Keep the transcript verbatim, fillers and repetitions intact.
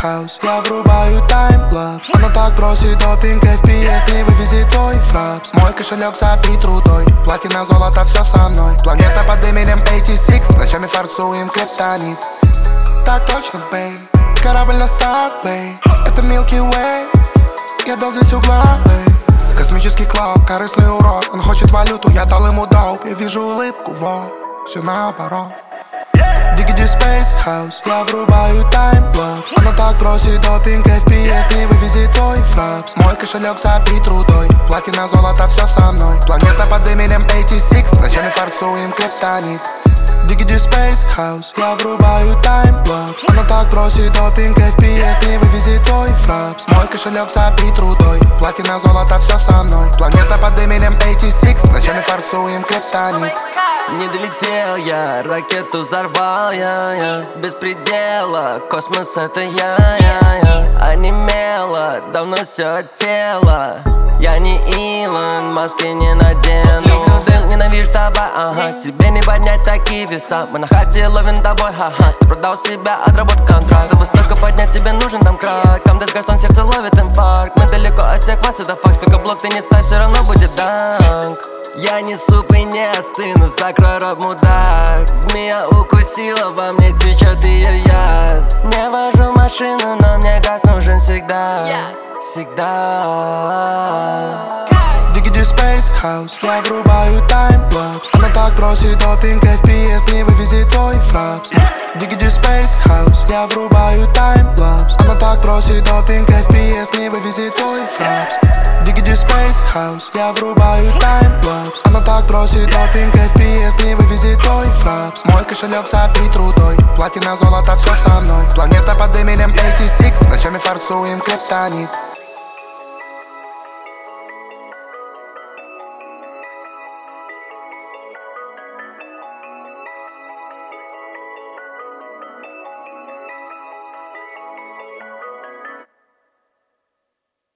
House. Я врубаю таймлапс. Она так бросит допинг, эф пи эс не вывезет твой фрапс. Мой кошелек забит рудой, платина, золото, все со мной. Планета под именем восемьдесят шесть, ночами форцуем криптонит. Так точно, бэй, корабль на старт, бэй. Это Milky Way, я дал здесь угла, бэй. Космический клауд, корыстный урод. Он хочет валюту, я дал ему доуп. Я вижу улыбку, во, все наоборот. Diggity Space House, я врубаю таймлапс. Она так бросит допинг, эф пи эс не вывезет твой фрапс. Мой кошелек забит рудой, платина, золото, все со мной. Планета под именем восемьдесят шесть, ночами форцуем криптонит. Diggity Space House, я врубаю таймлапс. Она так бросит допинг, эф пи эс не вывезет твой фрапс. Мой кошелек забит рудой, платина, золото, все со мной. Планета под именем восемьдесят шесть, ночами форцуем криптонит. Не долетел я, ракету взорвал я, я. Без предела, космос это я, я, я. Онемело, давно все от тела. Я не Илон, маски не надену. Ты ненавижу тобой, ага. Тебе не поднять такие веса. Мы на хате ловим тобой, ха-ха. Ты продал себя, отработал контракт. Чтобы столько поднять, тебе нужен там крак. Камдес гарсон, сердце ловит инфаркт. Мы далеко от всех вас, это факт. Сколько блок ты не ставь, все равно будет данк. Я не суп и не остыну, закрой рот, мудак. Змея укусила, во мне течет ее яд. Не вожу машину, но мне газ нужен всегда. Всегда. Diggity Space House, я врубаю таймлапс. Она так бросит допинг, эф пи эс не вывезет твой фрапс. Diggity Space House, я врубаю таймлапс. Она так бросит допинг, эф пи эс не вывезет твой фрапс. Diggity Space House, я врубаю таймлапс. Она так бросит допинг, эф пи эс не вывезет твой фрапс. Мой кошелек забит рудой, платина, золото, все со мной. Планета под именем восемьдесят шесть, ночами форцуем криптонит.